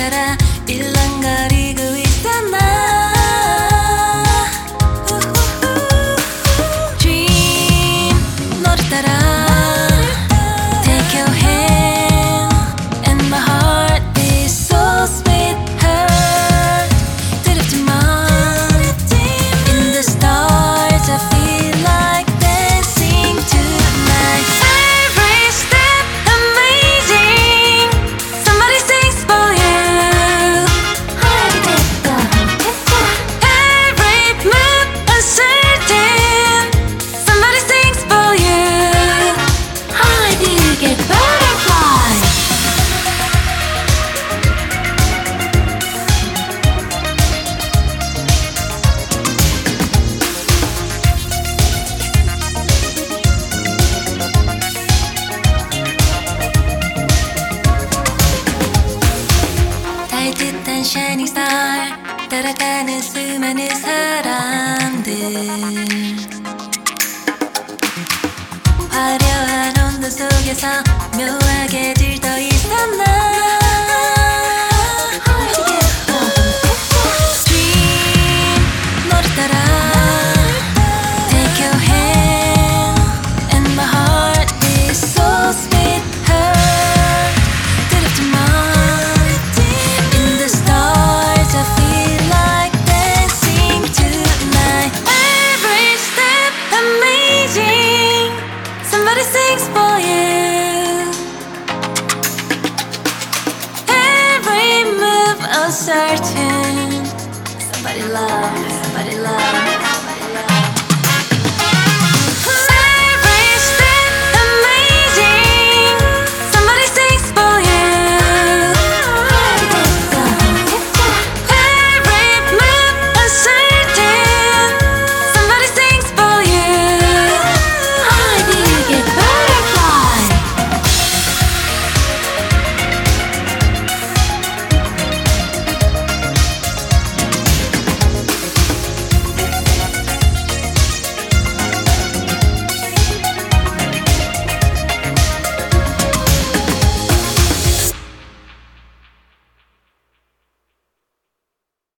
따라 일렁거리고 있었나. Dream 너를 따라 Take your hand and my heart is so sweet. Hurt 두렵지만 in the stars I feel like dancing tonight. Every step amazing. Somebody sings for you. Every move uncertain. Somebody sings for you. I do get butterflies. 달짓한 shining star 따라가는 수많은 사람들. 화려한 온도 속에서 묘하게 들떠 있었나. Dream 너를 따라 Take your hand and my heart is so sweet. Hurt 두렵지만 in the stars I feel like dancing tonight. Every step amazing. Somebody sings for you. Every move uncertain. Somebody love, somebody love.